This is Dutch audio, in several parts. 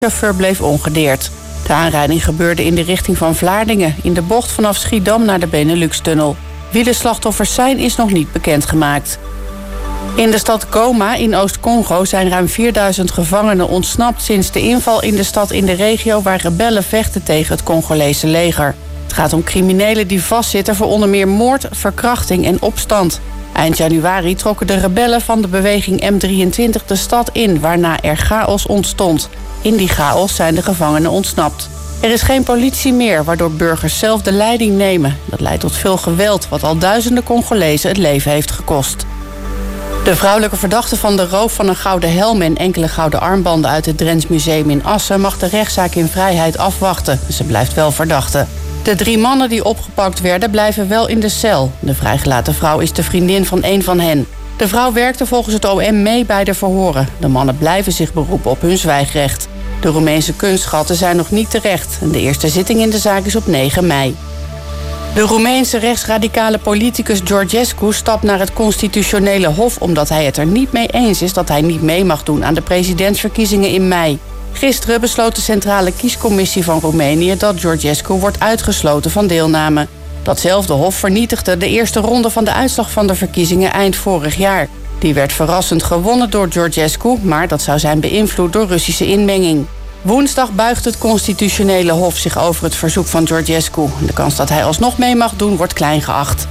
chauffeur bleef ongedeerd. De aanrijding gebeurde in de richting van Vlaardingen, in de bocht vanaf Schiedam naar de Benelux-tunnel. Wie de slachtoffers zijn, is nog niet bekendgemaakt. In de stad Goma in Oost-Congo zijn ruim 4000 gevangenen ontsnapt sinds de inval in de stad in de regio waar rebellen vechten tegen het Congolese leger. Het gaat om criminelen die vastzitten voor onder meer moord, verkrachting en opstand. Eind januari trokken de rebellen van de beweging M23 de stad in, waarna er chaos ontstond. In die chaos zijn de gevangenen ontsnapt. Er is geen politie meer, waardoor burgers zelf de leiding nemen. Dat leidt tot veel geweld, wat al duizenden Congolezen het leven heeft gekost. De vrouwelijke verdachte van de roof van een gouden helm en enkele gouden armbanden uit het Drents Museum in Assen mag de rechtszaak in vrijheid afwachten. Ze blijft wel verdachte. De 3 mannen die opgepakt werden blijven wel in de cel. De vrijgelaten vrouw is de vriendin van een van hen. De vrouw werkte volgens het OM mee bij de verhoren. De mannen blijven zich beroepen op hun zwijgrecht. De Roemeense kunstschatten zijn nog niet terecht. De eerste zitting in de zaak is op 9 mei. De Roemeense rechtsradicale politicus Georgescu stapt naar het constitutionele hof omdat hij het er niet mee eens is dat hij niet mee mag doen aan de presidentsverkiezingen in mei. Gisteren besloot de Centrale Kiescommissie van Roemenië dat Georgescu wordt uitgesloten van deelname. Datzelfde hof vernietigde de eerste ronde van de uitslag van de verkiezingen eind vorig jaar. Die werd verrassend gewonnen door Georgescu, maar dat zou zijn beïnvloed door Russische inmenging. Woensdag buigt het constitutionele hof zich over het verzoek van Georgescu. De kans dat hij alsnog mee mag doen wordt klein geacht.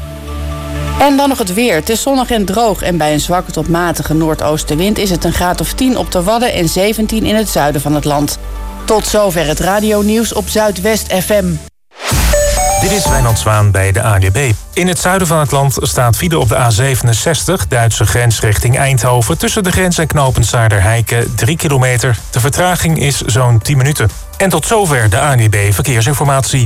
En dan nog het weer. Het is zonnig en droog en bij een zwakke tot matige noordoostenwind is het een graad of 10 op de Wadden en 17 in het zuiden van het land. Tot zover het radionieuws op Zuidwest FM. Dit is Wijnand Zwaan bij de ANWB. In het zuiden van het land staat file op de A67, Duitse grens richting Eindhoven. Tussen de grens en knooppunt Saarderheiken 3 kilometer. De vertraging is zo'n 10 minuten. En tot zover de ANWB Verkeersinformatie.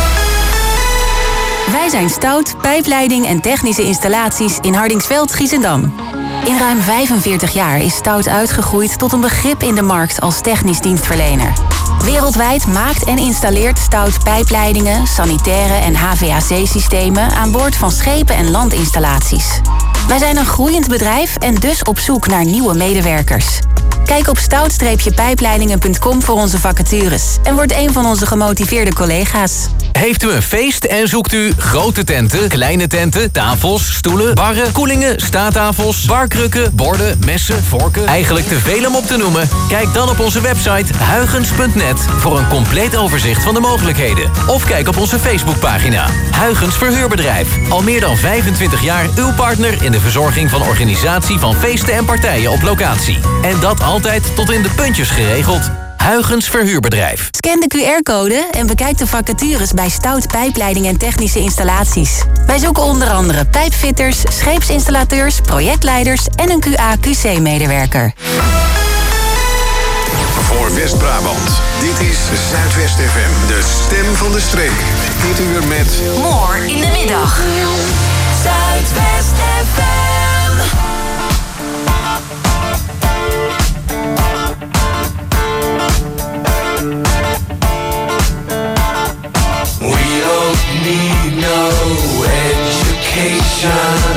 Wij zijn Stout, pijpleiding en technische installaties in Hardingsveld, Giessendam. In ruim 45 jaar is Stout uitgegroeid tot een begrip in de markt als technisch dienstverlener. Wereldwijd maakt en installeert Stout pijpleidingen, sanitaire en HVAC-systemen aan boord van schepen en landinstallaties. Wij zijn een groeiend bedrijf en dus op zoek naar nieuwe medewerkers. Kijk op stout-pijpleidingen.com voor onze vacatures en word een van onze gemotiveerde collega's. Heeft u een feest en zoekt u grote tenten, kleine tenten, tafels, stoelen, barren, koelingen, staattafels, barkrukken, borden, messen, vorken? Eigenlijk te veel om op te noemen? Kijk dan op onze website huygens.net voor een compleet overzicht van de mogelijkheden. Of kijk op onze Facebookpagina. Huygens Verhuurbedrijf. Al meer dan 25 jaar uw partner in de verzorging van organisatie van feesten en partijen op locatie. En dat altijd tot in de puntjes geregeld. Huygens Verhuurbedrijf. Scan de QR-code en bekijk de vacatures bij Stout Pijpleiding en Technische Installaties. Wij zoeken onder andere pijpfitters, scheepsinstallateurs, projectleiders en een QA/QC-medewerker. Voor West-Brabant, dit is Zuidwest FM, de stem van de streek. Dit uur met... More in de middag. Zuidwest FM. We don't need no education.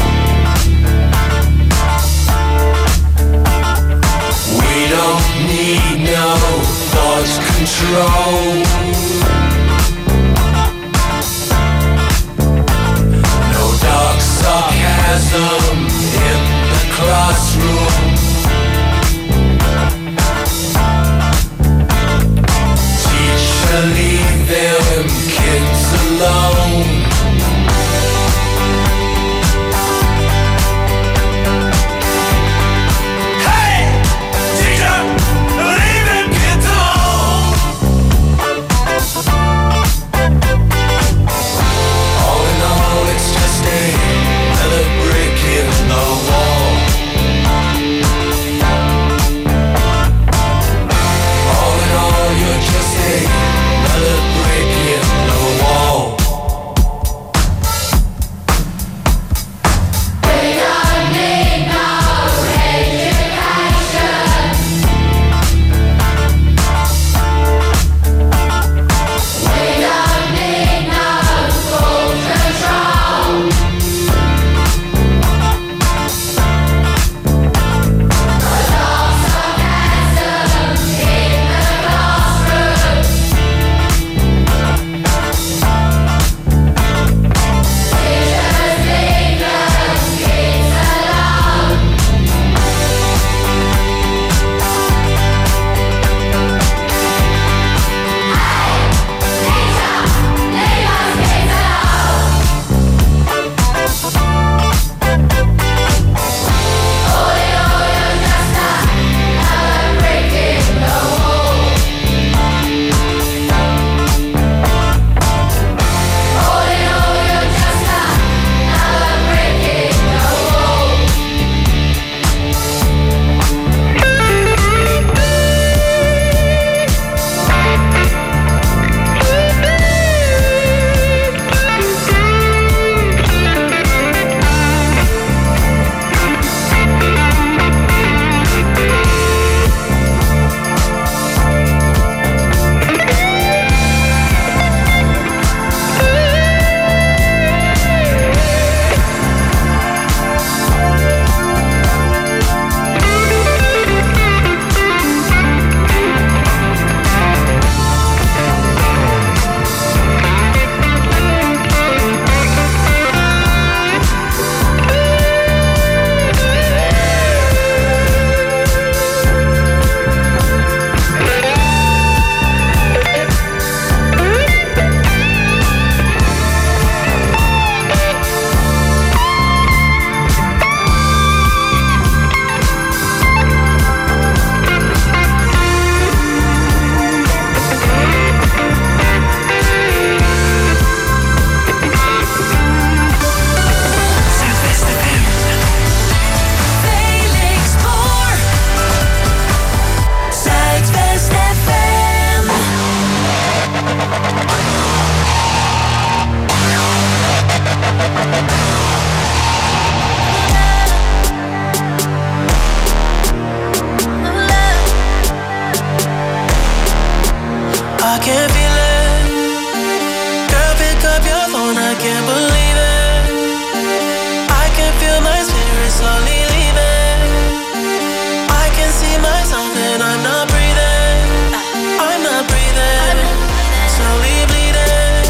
We don't need no thought control. No dark sarcasm in the classroom. Teacher, leave them kids alone. Hey, teacher, leave them kids alone. All in all, it's just another brick in the wall. can feel it. Girl, pick up your phone, I can't believe it. I can feel my spirit slowly leaving. I can see myself and I'm not breathing. I'm not breathing. Slowly bleeding.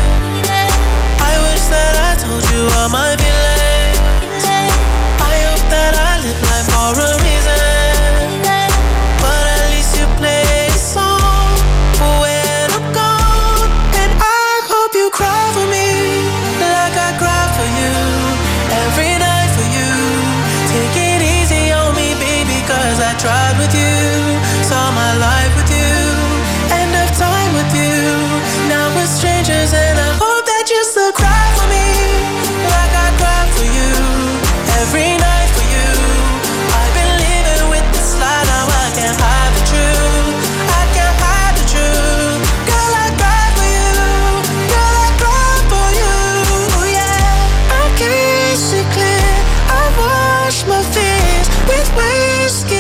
I wish that I told you all my feelings. I hope that I live life for a reason. But at least you play a song for when I'm gone. And I hope you cry for me like I cry for you. Every night for you. Take it easy on me, baby, cause I tried with you. Saw my life with you. End of time with you. Now we're strangers and I hope that you still cry for me like I cry for you. Every night for you. I've been living with this lie, now I can't hide the truth. I can't hide the truth. Girl, I cry for you. Girl, I cry for you. Yeah, I can't see clear. I wash my fears with whiskey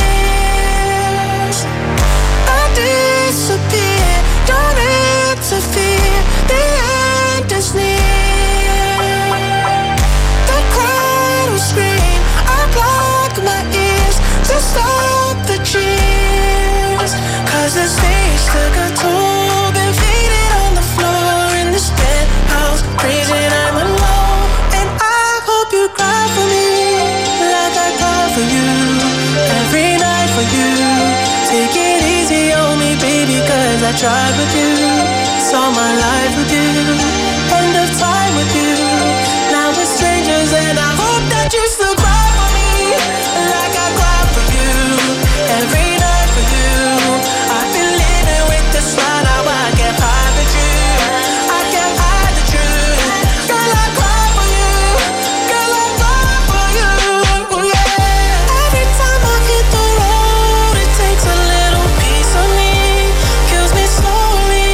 tears. I disappear. Don't interfere. The end is near. The crowd will scream. I block my ears to stop the cheers. Cause the stage took a toll. Been faded on the floor in this penthouse. Crazy, I'm alone. And I hope you cry for me like I cry for you. Every night for you. Take it easy on me, baby, cause I tried with you. Saw my life with you. End of time with you. Now we're strangers and I hope that you still cry for me like I cry for you. Every night for you. I've been living with this lie, now I can't hide the truth. I can't hide the truth. Girl, I cry for you. Girl, I cry for you. Yeah. Every time I hit the road, it takes a little piece of me. Kills me slowly.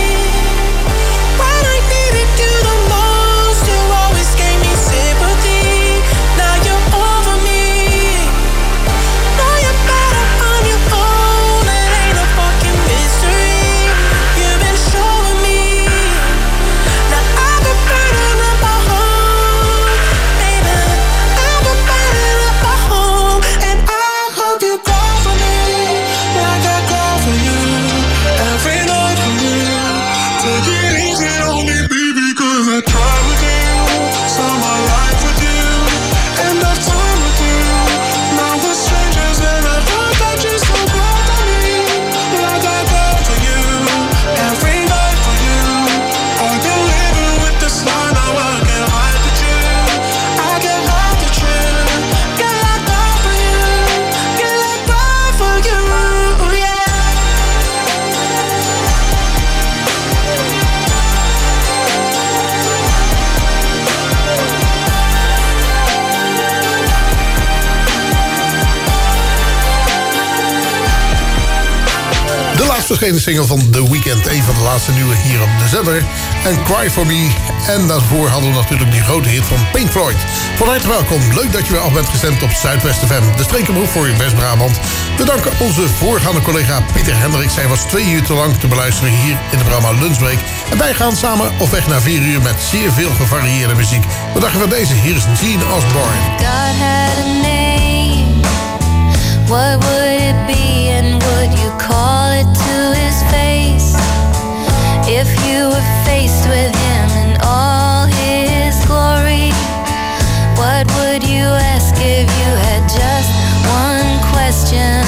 When I needed you the most, you always gave me sympathy. Now you're over me. Now you're better on your own. It ain't a fucking mystery. You've been showing me. Now I've been burning up my home, baby. I've been burning up my home, and I hope you cry for me like I cry for you. Every night for you. Take it easy on me, baby, cause I tried with you. Saw my life with you. End of time with you. Now we're strangers and I hope that you still cry for me like I cry for you. Every night for you. I've been living with this lie, now I can't hide the truth. I can't hide the truth. Girl, I cry for you. Girl, I cry for you. Yeah. De laatst verschenen single van The Weeknd. Een van de laatste nieuwe hier op de zender. En Cry For Me. En daarvoor hadden we natuurlijk die grote hit van Pink Floyd. Van harte welkom. Leuk dat je weer af bent gestemd op Zuidwest FM. De streekenbroek voor je West-Brabant. We danken onze voorgaande collega Pieter Hendricks. Hij was 2 uur te lang te beluisteren hier in het programma Lunchbreak. En wij gaan samen op weg naar 4 uur met zeer veel gevarieerde muziek. We dachten van deze. Hier is Gene Osborne. God had a name. What would it be and would you call it to his face? If you were faced with him in all his glory, what would you ask if you had just one question?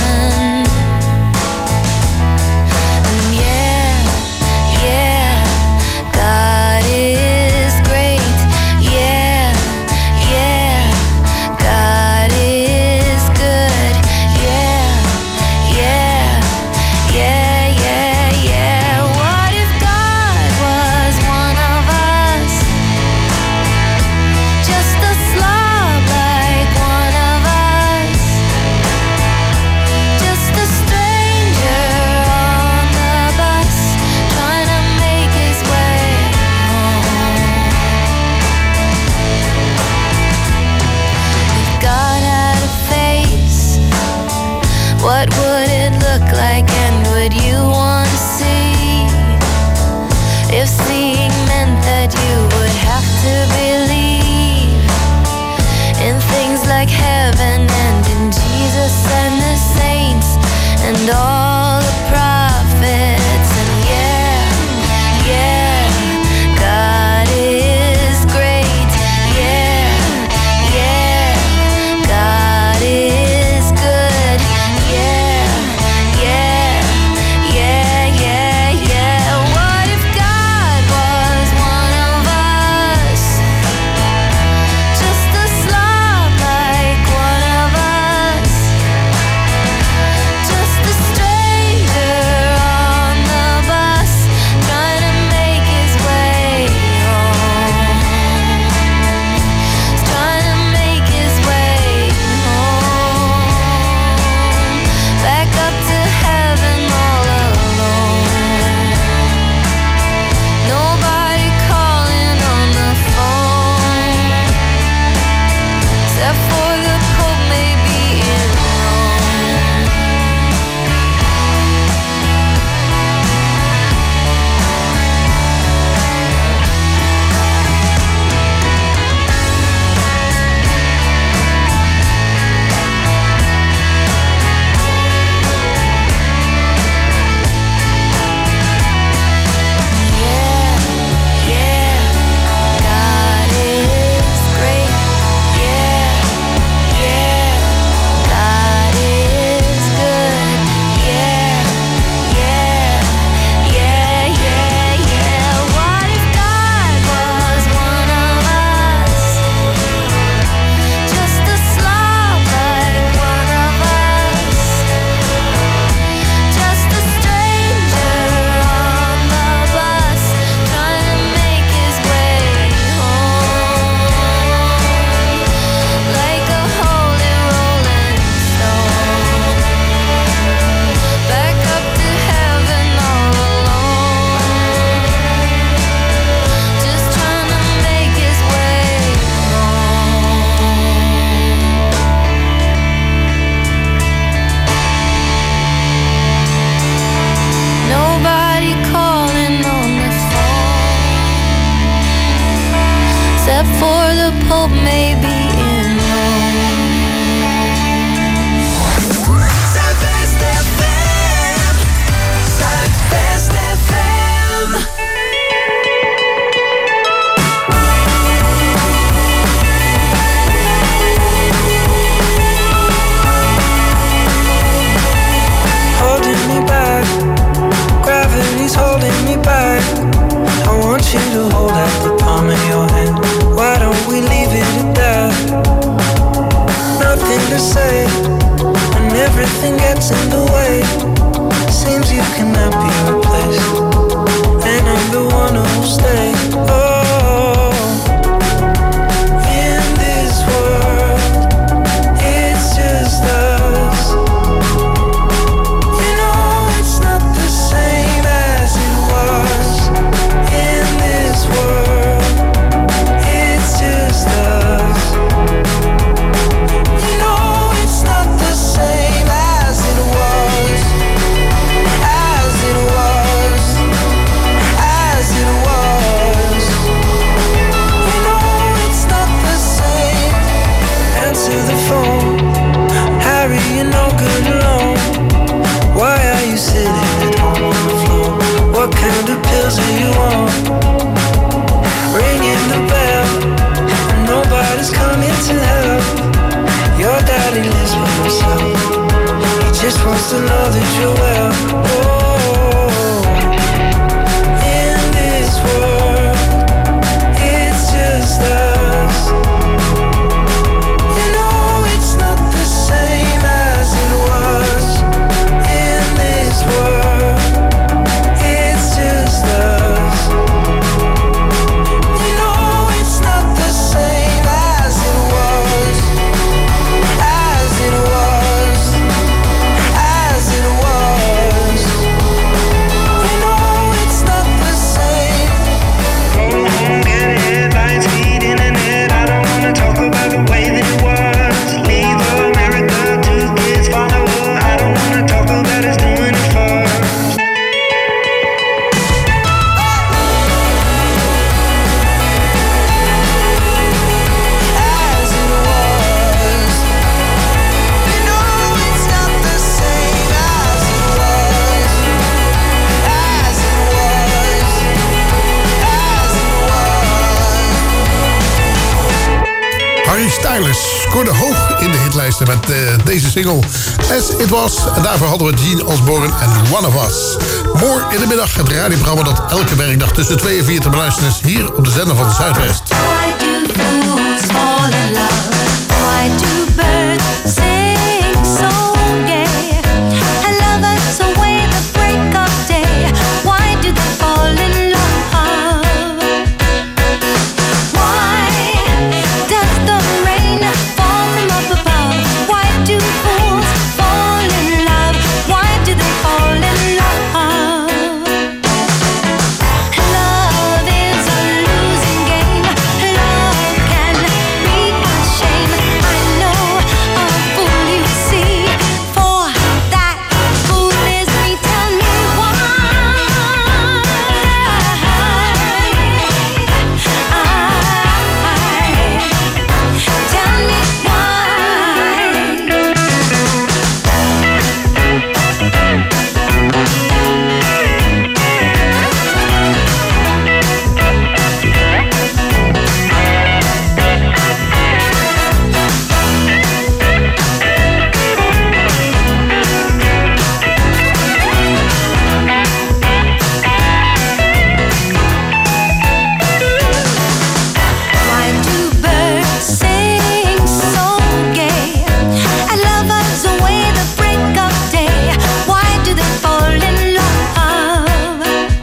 And yeah, God is great. Yeah, God is good. Yeah, cannot be replaced, and I'm the one who'll stay. Oh, in this world, it's just us. You know it's not the same as it was. In this world, it's just us. You know it's not the same as it was. As it was. As it was. You know it's not the same. Answer the phone. Harry, you're no good alone. Why are you sitting at home on the floor? What kind of pills are you on? Ringing the bell, and nobody's coming to help. Your daddy lives by himself. He just wants to know that you're well. Oh, in this world, it's just us. You know it's not the same as it was. In this world, it's just us. You know it's not the same as it was. As it was. As it was. You know it's not the same. Go home, get headlines, feed internet. I don't wanna talk about the way that it was. Leave America, 2 kids follow her. I don't wanna talk about us doing it first. As it was. You know it's not the same as it was. As it was. As it was. Harry Styles scoorde hoog in de hitlijsten met deze single As It Was. En daarvoor hadden we Gene Osborne en One of Us. More in de middag, het radioprogramma dat elke werkdag tussen 2 en 4 te beluisteren is hier op de zender van Zuidwest. Why do fools fall in love? Why do birds sing so gay? And lovers away the break of day. Why do they fall in love? Why does the rain fall from up above? Why do fools fall in love? Why do they fall in love? Love is a losing game. Love can be a shame. I know a fool you see. For that fool is me. Tell me why. Tell me why do birds sing so gay? And lovers away the break of day. Why do they fall in love?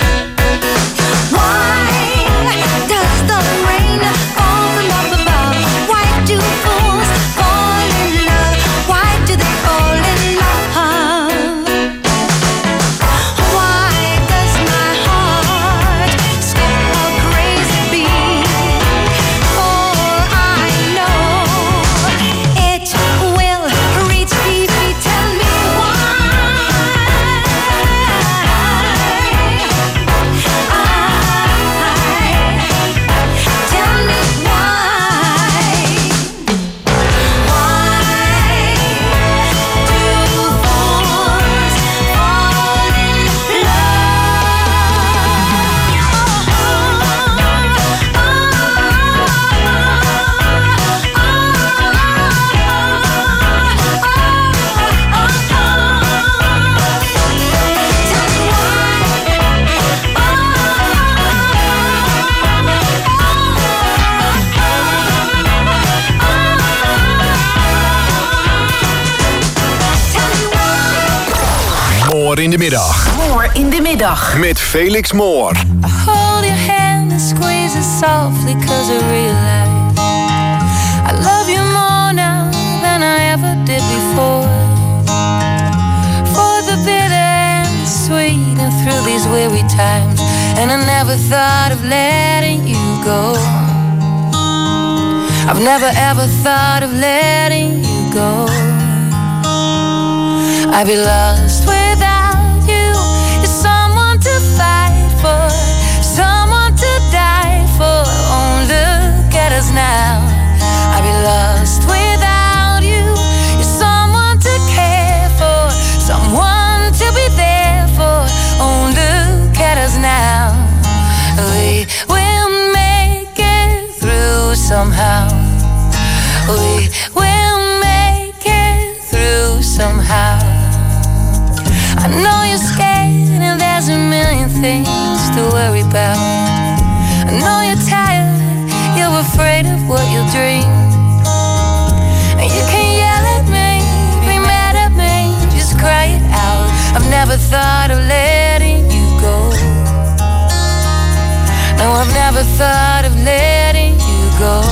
Why does the rain fall from up above? Why do fools fall in love? Why do they fall in love? Why does my heart skip a crazy beat? For I know it will reach deep. Tell me why. Tell me why. Why do fools fall in More in de middag. More in de middag. Met Felix Moore. I hold your hand and squeeze it softly, 'cause I realize I love you more now than I ever did before. For the bitter and the sweet, and through these weary times, and I never thought of letting you go. I've never ever thought of letting you go. I'd be lost without you. You're someone to fight for, someone to die for. Oh, look at us now. I'd be lost without you. You're someone to care for, someone to be there for. Oh, look at us now. We will make it through somehow. We will make it through somehow. I know you're scared and there's a million things to worry about. I know you're tired, you're afraid of what you'll dream. And you can yell at me, be mad at me, just cry it out. I've never thought of letting you go. No, I've never thought of letting you go.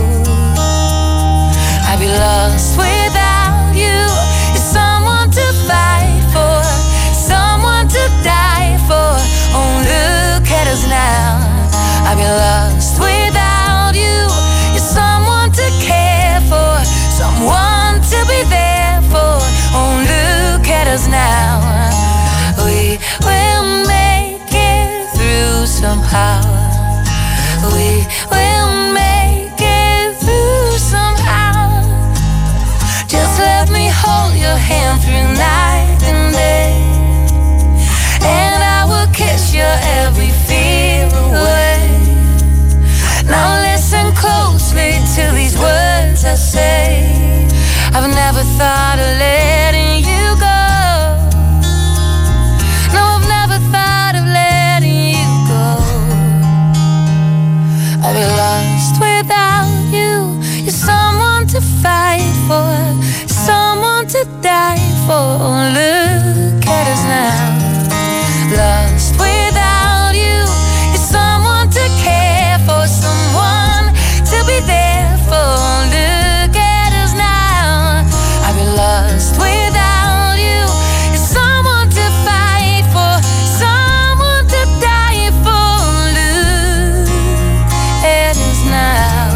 I'd be lost without you. You're someone to fight for, someone to die for. Oh, look at us now. I'd be lost without you. You're someone to care for, someone to be there for. Oh, look at us now. We will make it through somehow. We will make it through somehow. Just let me hold your hand through night and day, and I will kiss your every fear away. Now listen closely to these words I say. I've never thought of letting you go. No, I've never thought of letting you go. I'll be lost without you. You're someone to fight for, someone to die for. Look at us now. Lost without you. You're someone to care for, someone to be there for. Look at us now. I'll be lost without you. You're someone to fight for, someone to die for. Look at us now.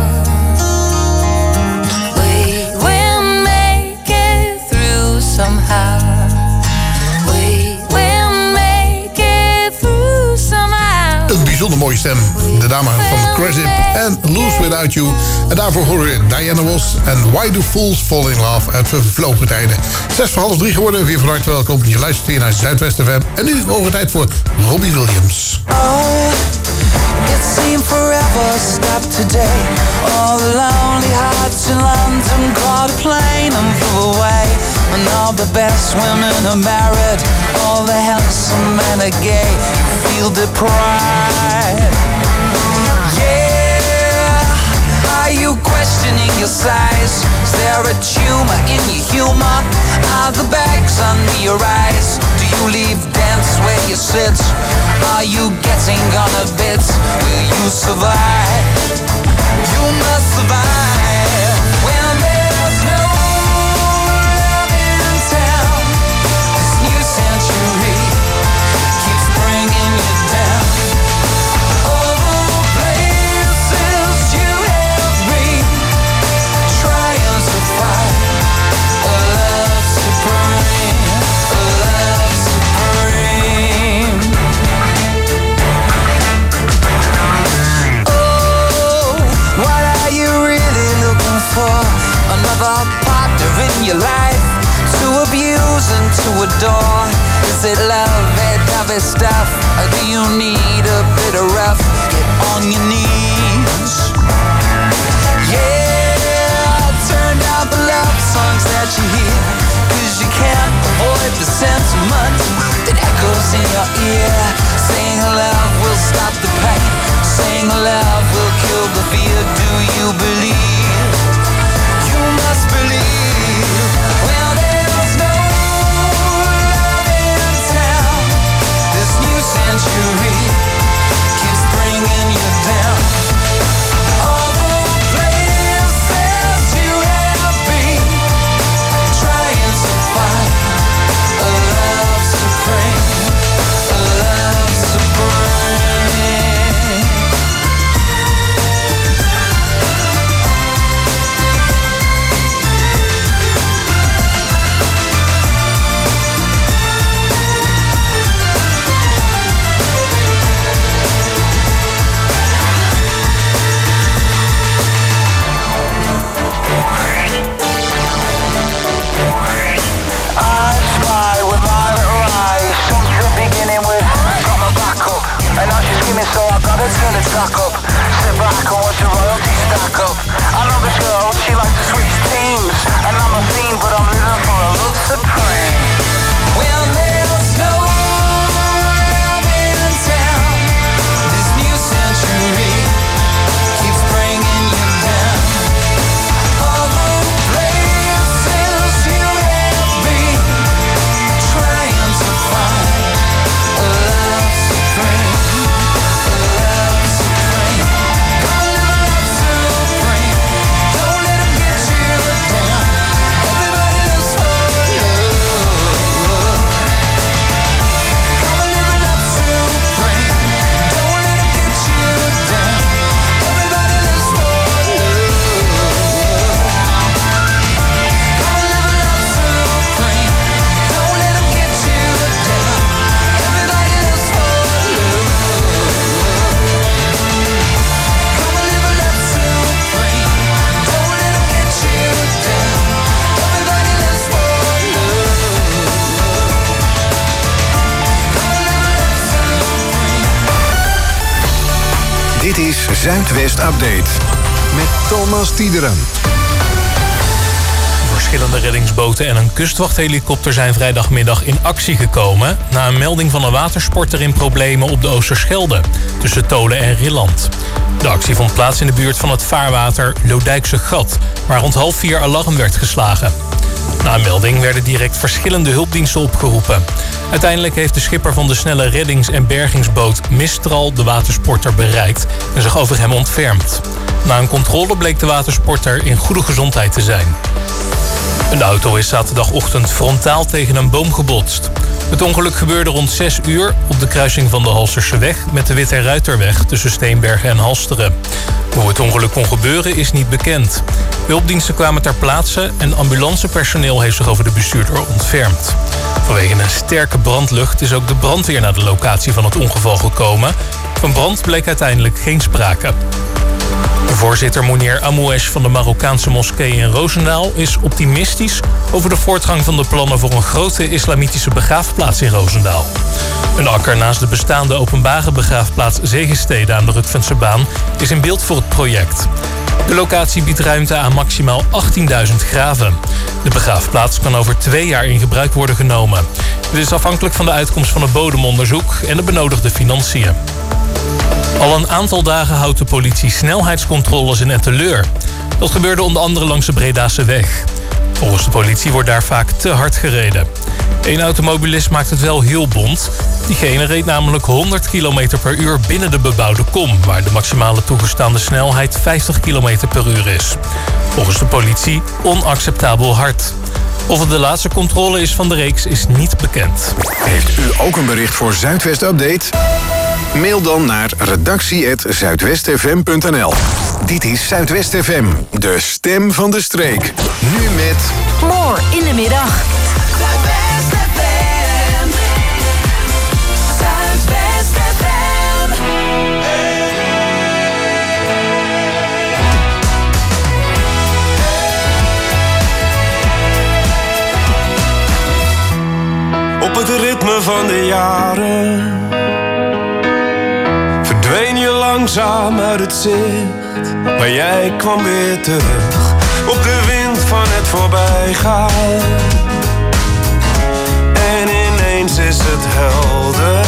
We will make it through somehow. We will make it through somehow. Een bijzonder mooie stem. De dame van Cresip en Lose Without You. En daarvoor horen we Diana Ross en Why Do Fools Fall in Love uit vervlogen tijden. 2:06 geworden. Weer van harte welkom. Je luistert hier naar Zuidwest FM. En nu over tijd voor Robbie Williams. Oh, it seemed forever stopped today. All the lonely hearts in London caught a plane and flew away. And all the best women are married, all the handsome men are gay. You feel deprived. Yeah, are you questioning your size? Is there a tumor in your humor? Are the bags under your eyes? Do you leave dance where you sit? Are you getting on a bit? Will you survive? You must survive when there's no love in town. This new century keeps bringing you down. All the places you have been, trying to find a love supreme, a love supreme. Oh, what are you really looking for? Another partner in your life to abuse and to adore? Is it love, that heavy stuff? Or do you need a bit of rough? Get on your knees. Yeah, turn down the love songs that you hear, 'cause you can't avoid the sentiment that echoes in your ear. Saying love will stop the pain, saying love will kill the fear. Do you believe? You must believe. Well, there's no love in town. This Dit is Zuidwest Update met Thomas Tiederen. Verschillende reddingsboten en een kustwachthelikopter zijn vrijdagmiddag in actie gekomen na een melding van een watersporter in problemen op de Oosterschelde tussen Tolen en Rilland. De actie vond plaats in de buurt van het vaarwater Lodijkse Gat, waar rond 3:30 alarm werd geslagen. Na een melding werden direct verschillende hulpdiensten opgeroepen. Uiteindelijk heeft de schipper van de snelle reddings- en bergingsboot Mistral de watersporter bereikt en zich over hem ontfermd. Na een controle bleek de watersporter in goede gezondheid te zijn. Een auto is zaterdagochtend frontaal tegen een boom gebotst. Het ongeluk gebeurde rond 6 uur op de kruising van de Halsterseweg met de Witte Ruiterweg tussen Steenbergen en Halsteren. Hoe het ongeluk kon gebeuren is niet bekend. Hulpdiensten kwamen ter plaatse en ambulancepersoneel heeft zich over de bestuurder ontfermd. Vanwege een sterke brandlucht is ook de brandweer naar de locatie van het ongeval gekomen. Van brand bleek uiteindelijk geen sprake. Voorzitter Mounir Amouesh van de Marokkaanse moskee in Roosendaal is optimistisch over de voortgang van de plannen voor een grote islamitische begraafplaats in Roosendaal. Een akker naast de bestaande openbare begraafplaats Zegestede aan de Rukvense baan is in beeld voor het project. De locatie biedt ruimte aan maximaal 18.000 graven. De begraafplaats kan over 2 jaar in gebruik worden genomen. Dit is afhankelijk van de uitkomst van het bodemonderzoek en de benodigde financiën. Al een aantal dagen houdt de politie snelheidscontroles in Etteleur. Dat gebeurde onder andere langs de Bredase weg. Volgens de politie wordt daar vaak te hard gereden. Eén automobilist maakt het wel heel bont. Diegene reed namelijk 100 km per uur binnen de bebouwde kom, waar de maximale toegestaande snelheid 50 km per uur is. Volgens de politie onacceptabel hard. Of het de laatste controle is van de reeks is niet bekend. Heeft u ook een bericht voor Zuidwest Update? Mail dan naar redactie@zuidwestfm.nl. Dit is Zuidwest FM, de stem van de streek. Nu met... More in de middag. Zuidwest FM. Zuidwest FM. Op het ritme van de jaren verdween je langzaam uit het zicht, maar jij kwam weer terug op de wind van het voorbijgaan. En ineens is het helder.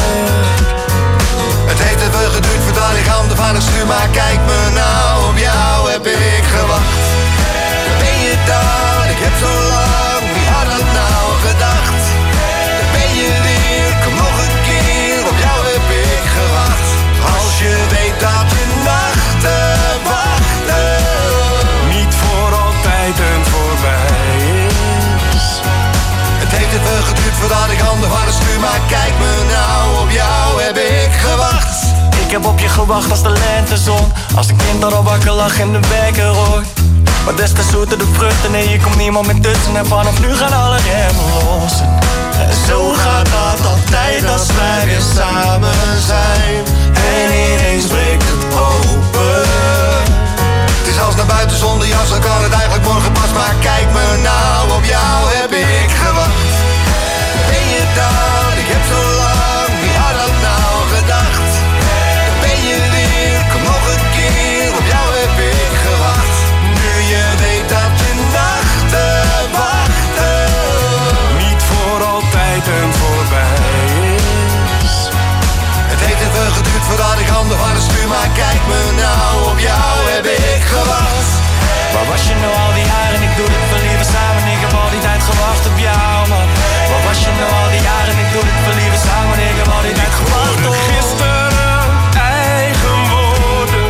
Het heeft even geduurd voordat ik handen van het stuur, maar kijk me nou, op jou heb ik gewacht. Ben je dan? Ik heb zo lang, wie had dat nou gedacht? Daar ben je weer, kom nog een keer, op jou heb ik gewacht. Als je weet dat je nachten wachten niet voor altijd en voorbij is. Het heeft even geduurd voordat ik handen van het stuur, maar kijk me nou, op jou heb ik gewacht. Ik heb op je gewacht als de lentezon, als de kinderen wakker lag in de wekker hoor. Maar des te zoeter de vruchten, nee je komt niemand meer tussen. En vanaf nu gaan alle remmen los. En zo gaat dat altijd als wij weer samen zijn. En ineens breekt het open. Het is als naar buiten zonder jas, dan kan het eigenlijk morgen pas. Maar kijk me nou, op jou heb ik gewacht. Ben je dan? Ik heb zo lang, wie had dat nou gedacht? Dan ben je weer, kom nog een keer, op jou heb ik gewacht. Nu je weet dat je nachten wachten niet voor altijd en voorbij is. Het heeft even geduurd voordat ik handen van het stuur, maar kijk me nou, op jou heb ik gewacht. Waar was je nou al die jaren? Ik doe dit voor liever samen. Ik heb al die tijd gewacht op jou, man. Waar was je nou al die jaren? Ik doe dit voor liever samen. Ik heb al die tijd gewacht op gisteren eigen woorden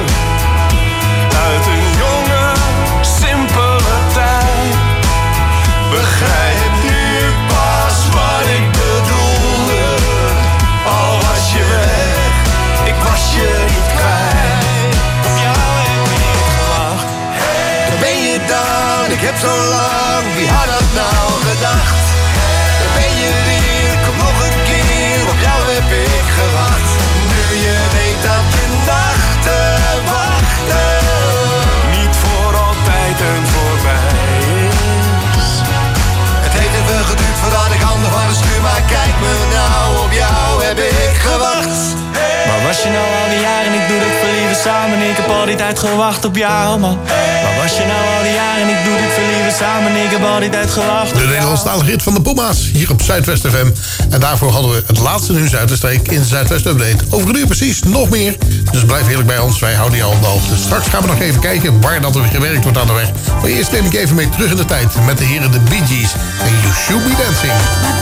uit een jonge, simpele tijd. Begrijp nu pas wat ik bedoelde. Al was je weg, ik was je niet kwijt. op jou heb ik gewacht. Daar ben je dan, ik heb zo lang, wie had dat nou gedacht? Daar ben je weer, kom nog een keer, op jou heb ik gewacht. Nu je weet dat je nachten wachten niet voor altijd en voorbij is. Het heeft even geduurd voordat ik handen van het stuur, maar kijk me nou, op jou heb ik gewacht. Waar was je nou al die jaren? Ik doe dit voor liever samen, ik heb al die tijd gewacht op jou, man. Waar was je nou al die jaren? Ik doe dit voor liever samen, ik heb al die tijd gewacht. De Nederlandstalige hit van de Puma's, hier op Zuidwest FM. En daarvoor hadden we het laatste nieuws uit de streek in de Zuidwest Update. Over een uur precies, nog meer. Dus blijf heerlijk bij ons, wij houden jou op de hoogte. Straks gaan we nog even kijken waar dat er gewerkt wordt aan de weg. Maar eerst neem ik even mee terug in de tijd met de heren de Bee Gees. En You Should Be Dancing.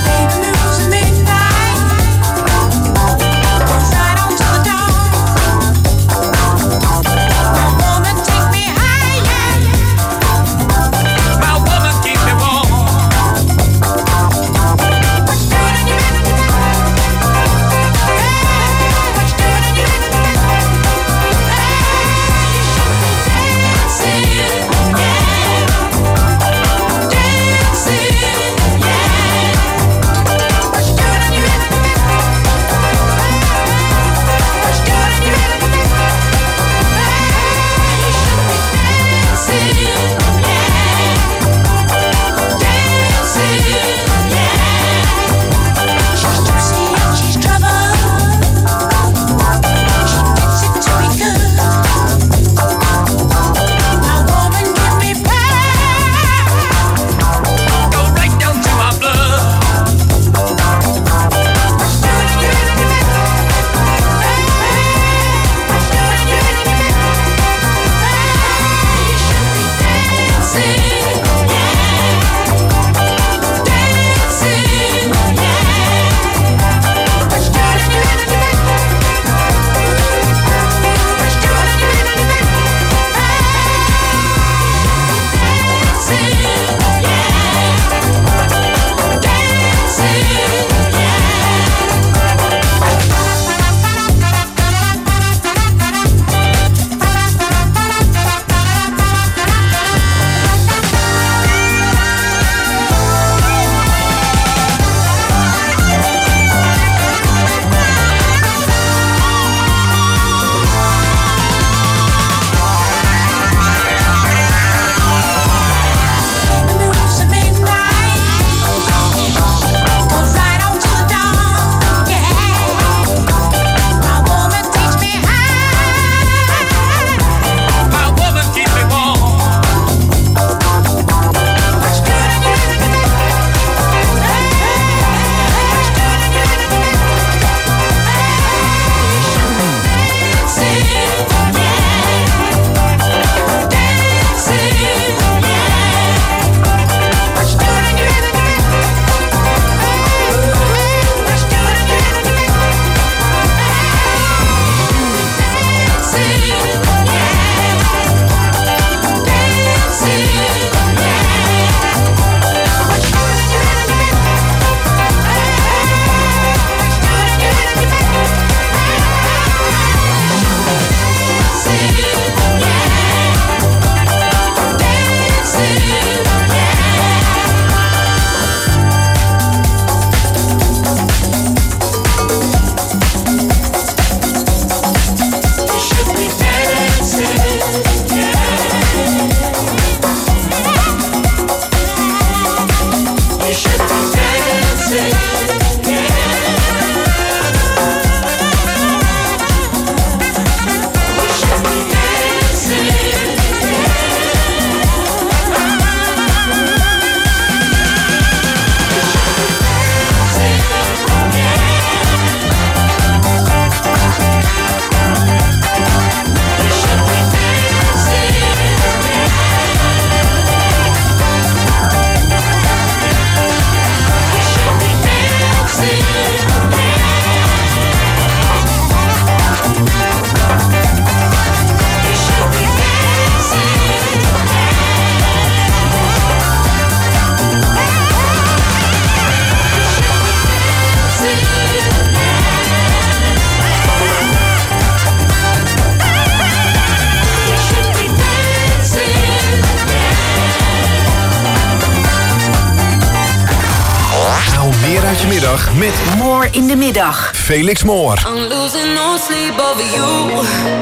uit je middag met Moore in de middag. Felix Moore. I'm losing no sleep over you.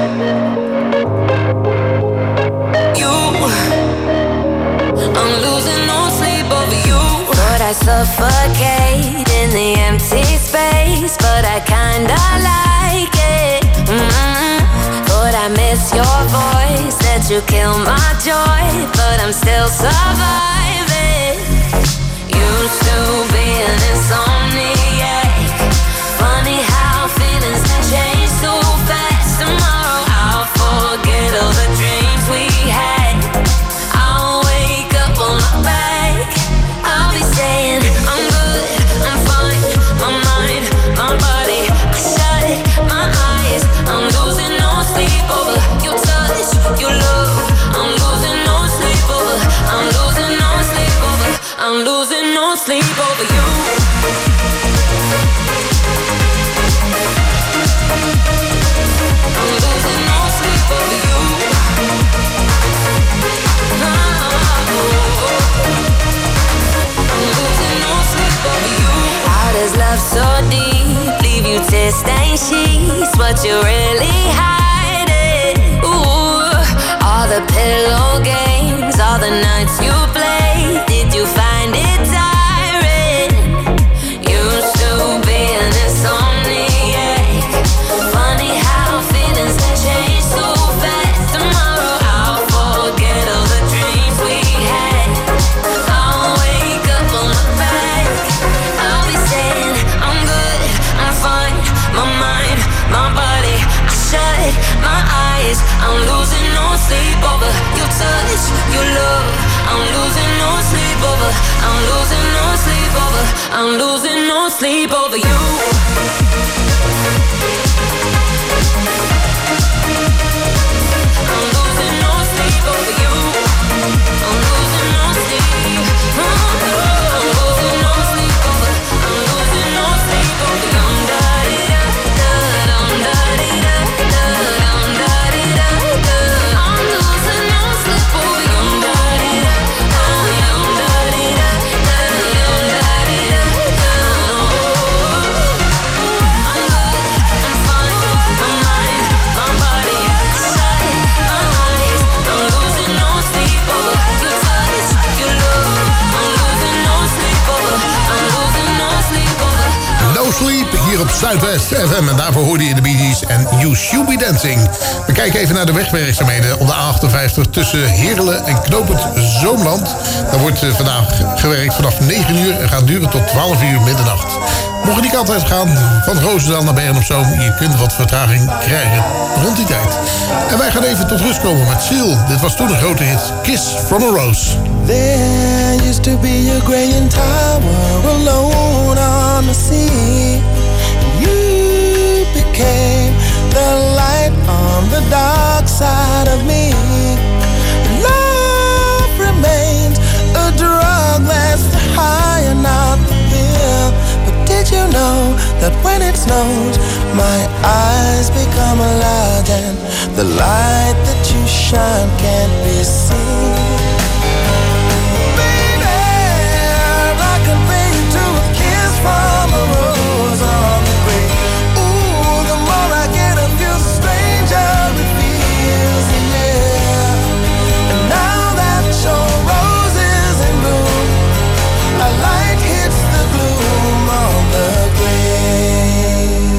I'm losing no sleep over you. Thought I suffocate in the empty space, but I kinda like it. Thought I miss that you kill my joy, but I'm still surviving. Used to be an insomniac. Funny how feelings can change so fast. Tomorrow I'll forget all the dreams we had. I'll wake up on my back. I'll be saying I'm good, I'm fine. My mind, my body, I shut my eyes. I'm losing no sleep over your touch, your love. I'm losing no sleep over. I'm losing no sleep over. I'm losing no sleep over you. I'm losing no sleep over you. I'm losing no sleep over you. How does love so deep leave you to stain sheets? What you really hiding? Ooh, all the pillow games, all the nights you played. Did you find it tiring? Used to be an insomniac. Funny how feelings can change so fast. Tomorrow I'll forget all the dreams we had. I'll wake up on my back. I'll be saying I'm good, I'm fine. My mind, my body, I shut my eyes. I'm losing no sleep over your touch, your love. I'm losing no sleep over. I'm losing no sleep over. I'm losing no sleep over you. I'm losing no sleep over you. I'm losing no sleep. I'm losing no sleep over. I'm losing no sleep over you. Dum da di da, dum da di da, I'm losing no sleep over you. Dum da di da, dum da di da, dum da di da. I'm good, I'm fine. My mind, my body, shut my eyes. I'm losing no sleep over your touch, your love. I'm losing no sleep over. I'm losing no sleep over. No Sleep hier op Zuidwest FM. En daarvoor hoorde je de Bee Gees en You Should Be Dancing. We kijken even naar de wegwerkzaamheden op de A58 tussen Heerlen en Knopend Zoomland. Daar wordt vandaag gewerkt vanaf 9 uur en gaat duren tot 12 uur middernacht. Mocht je die kant uit gaan, van Roosendaal naar Bergen op Zoom, je kunt wat vertraging krijgen rond die tijd. En wij gaan even tot rust komen met Seal. Dit was toen een grote hit, Kiss from a Rose. There used to be a graying tower alone on the sea. You became the light on the dark side of me. Love remains a drug that's the high and not the pill. But did you know that when it snows, my eyes become a light and the light that you shine can't be seen? From a rose on the grave. Ooh, the more I get of you, the stranger it feels, yeah. And now that your rose is in bloom, a light hits the gloom on the grave.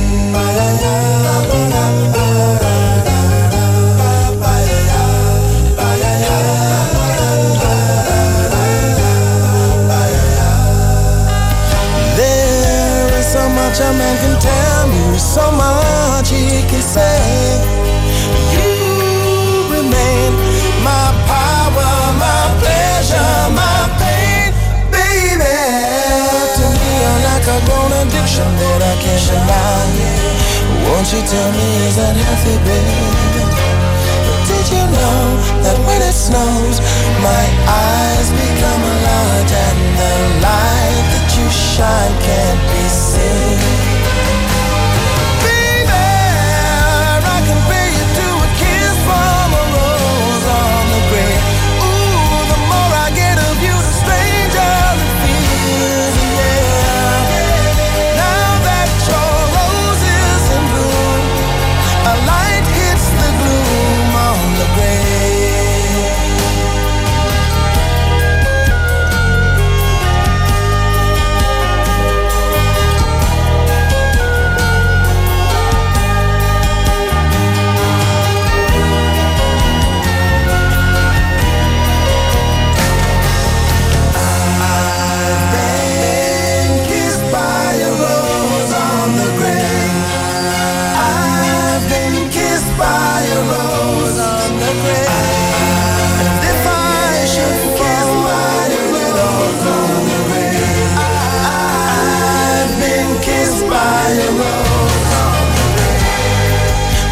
A man can tell you so much he can say. You remain my power, my pleasure, my pain, baby. To me you're like a grown addiction that I can't deny. Won't you tell me is that healthy, baby? Did you know that when it snows, my eyes become a light and the light that you shine can't be seen? Baby, I can pay you to a kiss from a rose on the grave. Ooh, the more I get of you, the stranger it feels, yeah. Now that your rose is in bloom, a light hits the gloom on the grave.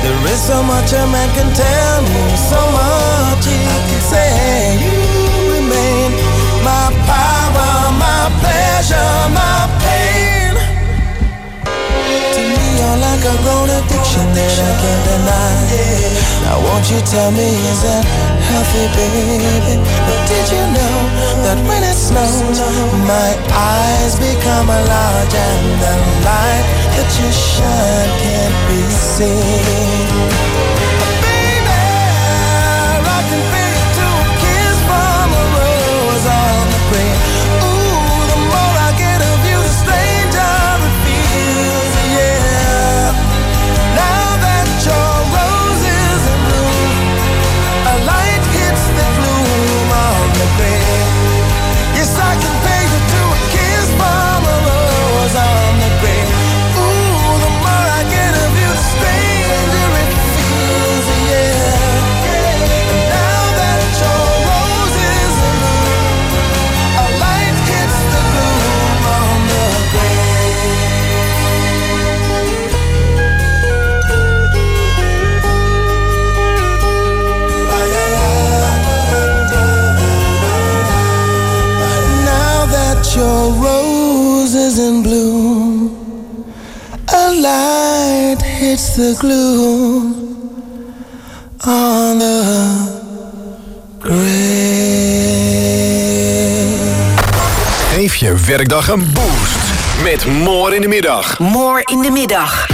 There is so much a man can tell me, so much he can say. You remain my power, my pleasure, my pain. To me, you're like a grown addiction that I can't deny. Now won't you tell me, is that healthy, baby? But did you know that when it snows, my eyes become large and the light that you shine can't be seen? Baby, I can feel you to a kiss from a rose on the grave. Ooh, the more I get of you, the stranger it feels, yeah. Now that your rose is in bloom, a light hits the gloom on the grave. Yes, I can pay you to a kiss from a rose on the grave. Ooh, the more I get of you, the stranger it feels, yeah. And now that your rose is in bloom, a light hits the gloom on the grave. Now that your rose is in bloom, a light hits the gloom on the grave. Geef je werkdag een boost met More in de Middag. More in de Middag.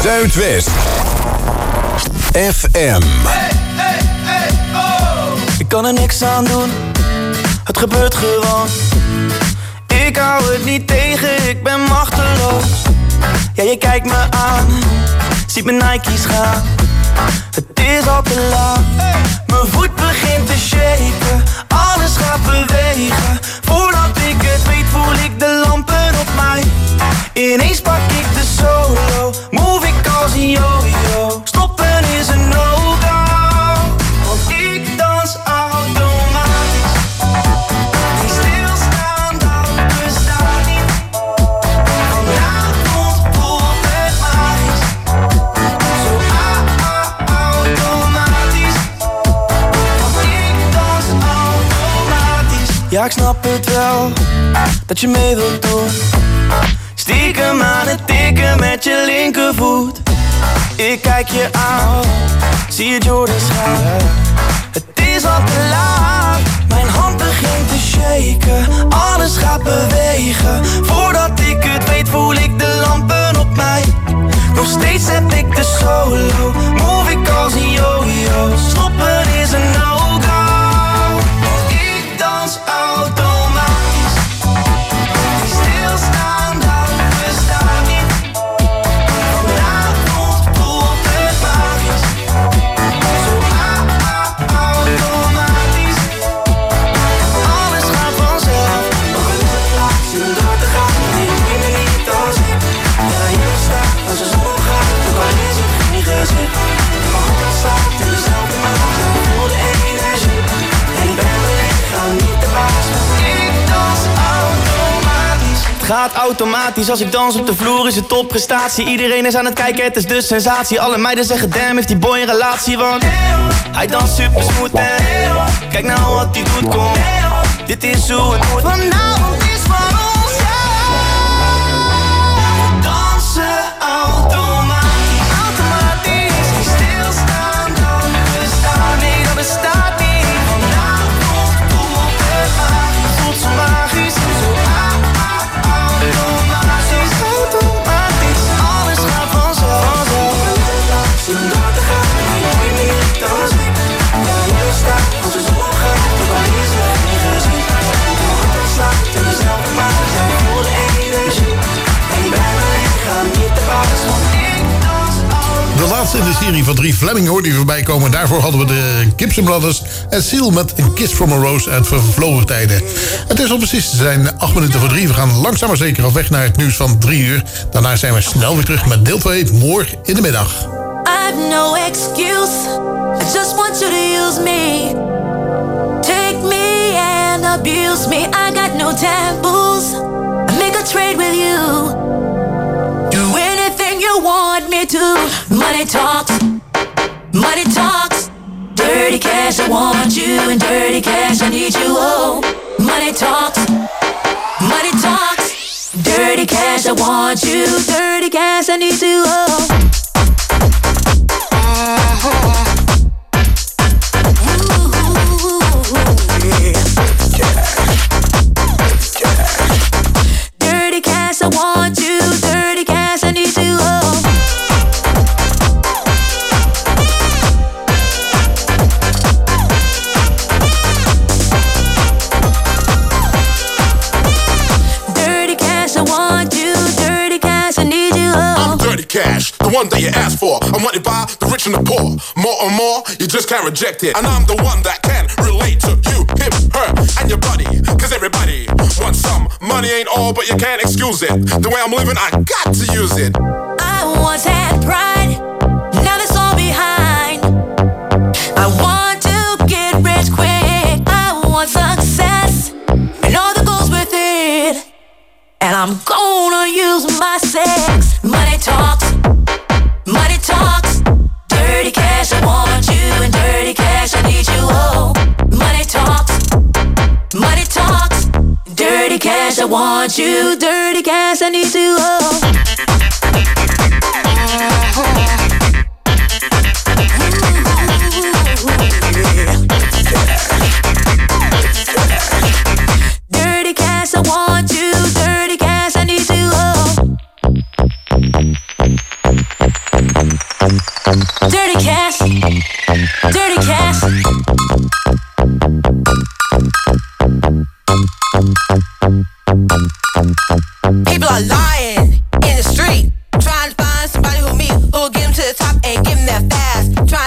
Zuidwest FM. Ik kan er niks aan doen, het gebeurt gewoon. Ik hou het niet tegen, ik ben machteloos. Ja, je kijkt me aan, ziet mijn Nike's gaan. Het is al te laat, mijn voet begint te shaken. Alles gaat bewegen, voordat ik het weet voel ik de lampen op mij. Ineens pak ik de solo, move ik als een yo-yo. Stoppen is een no-go, want ik dans automatisch. Die stilstaan, dat bestaat niet. Vanavond voelt het magisch. Zo automatisch. Want ik dans automatisch. Ja, ik snap het wel, dat je mee wilt doen. Stiekem aan het tikken met je linkervoet. Ik kijk je aan, zie je Jordans gaan. Het is al te laat, mijn hand begint te shaken. Alles gaat bewegen, voordat ik het weet voel ik de lampen op mij. Nog steeds heb ik de solo, move ik als een yo-yo. Stoppen is een no-go, ik dans automatisch. Die stilstaan, dat bestaat niet. Vanavond voelt het magisch. Zo automatisch. Alles gaat vanzelf. Maar gelukkig laat je om door te gaan. Nee, ik neem me niet als ik. Ja, hier sta, als de zon opgaat. Ook al is het geen gezicht. Mijn hart slaat in dezelfde maat. Ik voel de energie. En ik ben mijn lichaam niet de baas. Ik dans automatisch. Het gaat automatisch, als ik dans op de vloer is het topprestatie. Iedereen is aan het kijken, het is de sensatie. Alle meiden zeggen damn, heeft die boy een relatie. Want hij danst super smooth en kijk nou wat hij doet, kom. Dit is hoe het moet. Vanavond is van ons, ja. We dansen automatisch. Automatisch. Die stilstaan, dat bestaat niet. Dat bestaat niet. Vanavond voelt het magisch. Voelt zo magisch. Zo automatisch. Automatisch. Alles gaat vanzelf. Zonder door te gaan. Ik weet niet als ik. Ja, hier sta, als de zon opgaat. Ook al is het geen gezicht. Mijn hart slaat in dezelfde maat. Ik voel de energie. En ik ben mijn lichaam niet te baas. Want ik dans automatisch. De laatste in de serie van 3 Fleming hoorde die voorbij komen. Daarvoor hadden we de Gibson Brothers en Seal met een Kiss from a Rose uit vervlogen tijden. Het is al precies, ze zijn 8 minuten voor 3. We gaan langzaam maar zeker op weg naar het nieuws van 3 uur. Daarna zijn we snel weer terug met deel 2 morgen in de middag. I've no excuse, I just want you to use me. Take me and abuse me, I got no taboos. I make a trade with you. Do anything you want me to. Money talks, money talks. Dirty cash, I want you, and dirty cash, I need you, oh. Money talks, money talks. Dirty cash, I want you, dirty cash, I need you, oh. Dirty cash, I want you. Dirty cash, I need you. Oh. Dirty cash, I want you. Dirty cash, I need you. Oh. I'm dirty cash, the one that you asked for. I'm wanted by the rich and the poor. More and more, you just can't reject it. And I'm the one that can relate to you, him, her, and your buddy. Cause everybody wants some. Money ain't all, but you can't excuse it. The way I'm living, I got to use it. I once had pride, now that's all behind. I want to get rich quick. I want success, and all that goes with it. And I'm gonna use my sex. Money talks, money talks. Dirty cash, I want you, and dirty cash, I need you, oh. Money talks, money talks. Dirty cash, I want you, dirty cash, I need you, oh. Dirty cash, I want you, dirty cash, I need you, oh.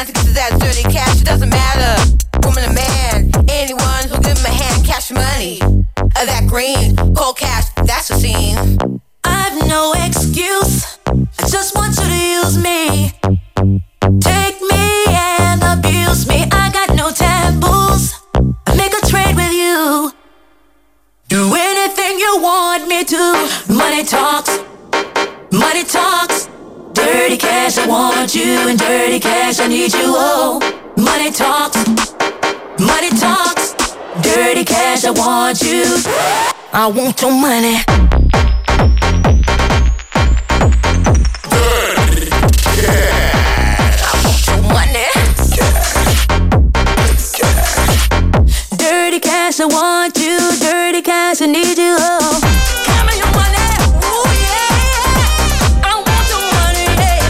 to get to that dirty cash, it doesn't matter. Woman or man, anyone who'll give him a hand, cash money. That green, cold cash, that's the scene. I've no excuse, I just want you to use me. Take me and abuse me, I got no taboos. I make a trade with you. Do anything you want me to. Money talks, money talks. Dirty cash, I want you, and dirty cash, I need you, oh. Money talks, money talks. Dirty cash, I want you. I want your money. Dirty cash, I want your money. Dirty cash, I want you. Dirty cash, I need you, oh. Give me your money. Ooh, yeah. I want your money.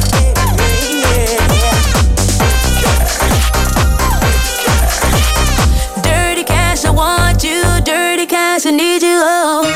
Dirty cash, I want you. Dirty cash, I need you, oh.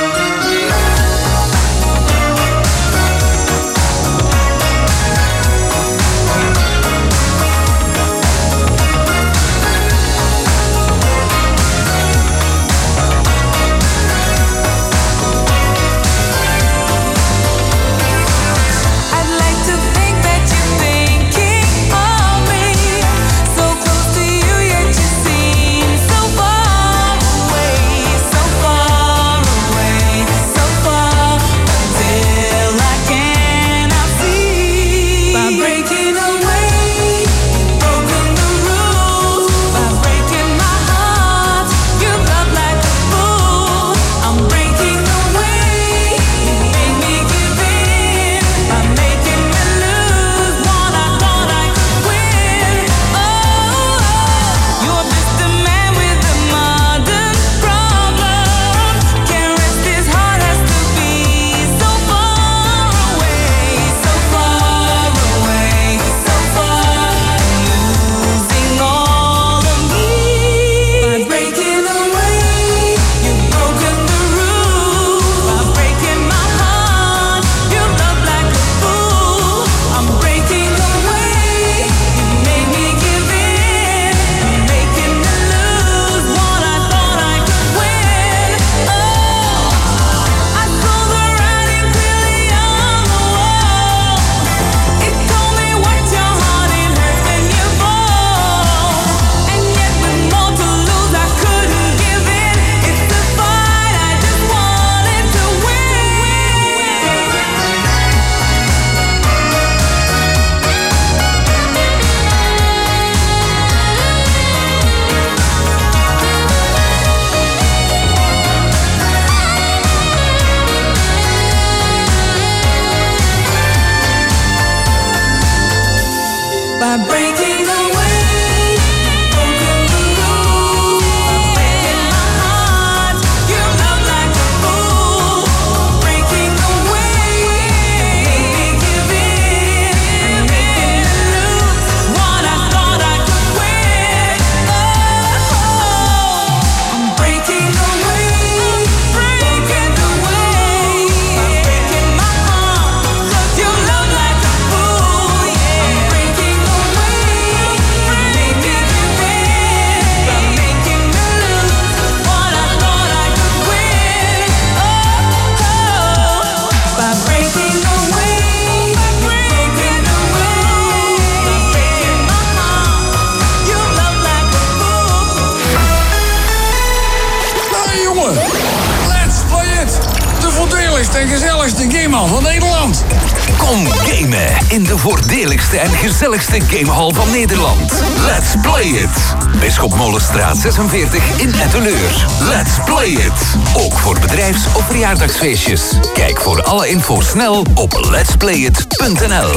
en gezelligste gamehal van Nederland. Kom gamen in de voordeligste en gezelligste gamehal van Nederland. Let's play it. Bisschop Molenstraat 46 in Etteleur. Let's play it. Ook voor bedrijfs- of verjaardagsfeestjes. Kijk voor alle info snel op letsplayit.nl.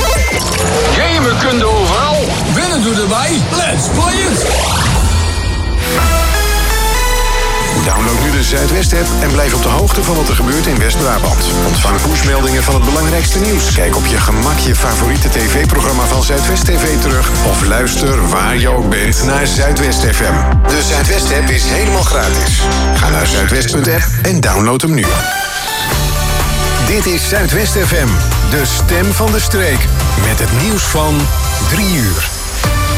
Gamen kun je overal. Winnen doe erbij. Let's play it. Download nu de Zuidwest-app en blijf op de hoogte van wat er gebeurt in West-Brabant. Ontvang pushmeldingen van het belangrijkste nieuws. Kijk op je gemak je favoriete tv-programma van Zuidwest TV terug. Of luister waar je ook bent naar Zuidwest FM. De Zuidwest-app is helemaal gratis. Ga naar zuidwest.app en download hem nu. Dit is Zuidwest FM, de stem van de streek. Met het nieuws van 3 uur.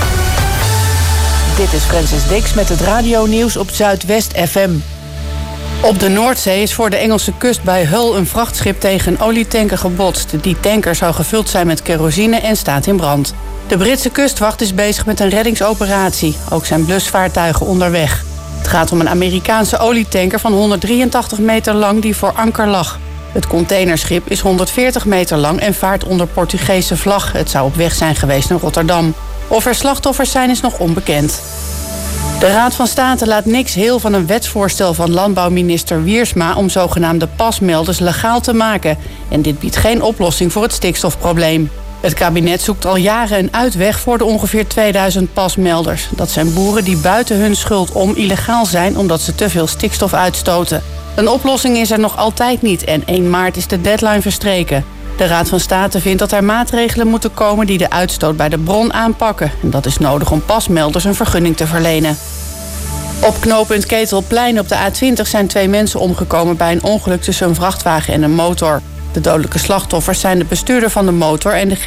Dit is Francis Dix met het radionieuws op Zuidwest FM. Op de Noordzee is voor de Engelse kust bij Hull een vrachtschip tegen een olietanker gebotst. Die tanker zou gevuld zijn met kerosine en staat in brand. De Britse kustwacht is bezig met een reddingsoperatie. Ook zijn blusvaartuigen onderweg. Het gaat om een Amerikaanse olietanker van 183 meter lang die voor anker lag. Het containerschip is 140 meter lang en vaart onder Portugese vlag. Het zou op weg zijn geweest naar Rotterdam. Of er slachtoffers zijn is nog onbekend. De Raad van State laat niks heel van een wetsvoorstel van landbouwminister Wiersma om zogenaamde pasmelders legaal te maken. En dit biedt geen oplossing voor het stikstofprobleem. Het kabinet zoekt al jaren een uitweg voor de ongeveer 2000 pasmelders. Dat zijn boeren die buiten hun schuld om illegaal zijn omdat ze te veel stikstof uitstoten. Een oplossing is er nog altijd niet en 1 maart is de deadline verstreken. De Raad van State vindt dat er maatregelen moeten komen die de uitstoot bij de bron aanpakken. En dat is nodig om pasmelders een vergunning te verlenen. Op knooppunt Ketelplein op de A20 zijn 2 mensen omgekomen bij een ongeluk tussen een vrachtwagen en een motor. De dodelijke slachtoffers zijn de bestuurder van de motor en de